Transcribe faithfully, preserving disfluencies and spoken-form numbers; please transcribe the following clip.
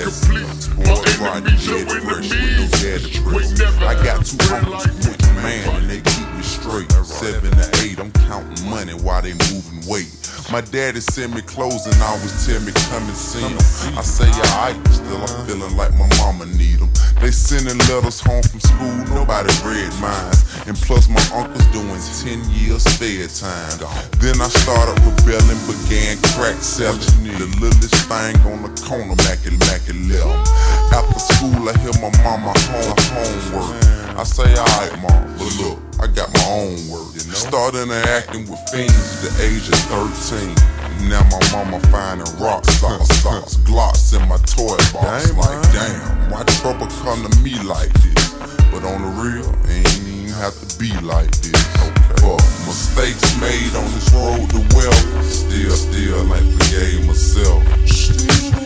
Spoiled, rotten, dead fresh with no daddy press. I got two uncles, point man, and they keep me straight. Seven to eight, I'm counting money while they moving weight. My daddy send me clothes and always tell me come and see him. I say alright, still I'm feeling like my mama need them. They sending letters home from school, nobody read mines. And plus my uncle's doing ten years spare time. Then I started rebelling, began crack selling. The littlest thing on the corner, Mackie Mackie left. After school I hear my mama home homework. I say alright mom, but look, I got my own work. Started interacting with fiends at the age of thirteen. Now my mama finding rock stars, stars, glocks in my toy box. Like damn, why trouble come to me like this? But on the real, it ain't even have to be like this. Okay. But mistakes made on this road to wealth, still, still ain't forgave myself.